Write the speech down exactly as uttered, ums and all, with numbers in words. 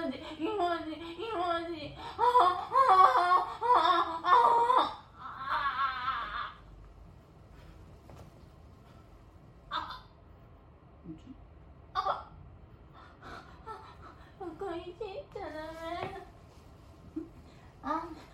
이거지 이거지 이거지. 아, 아, 아, 아, 아. 뭐지? 아, 아까 이게 있잖아. 아.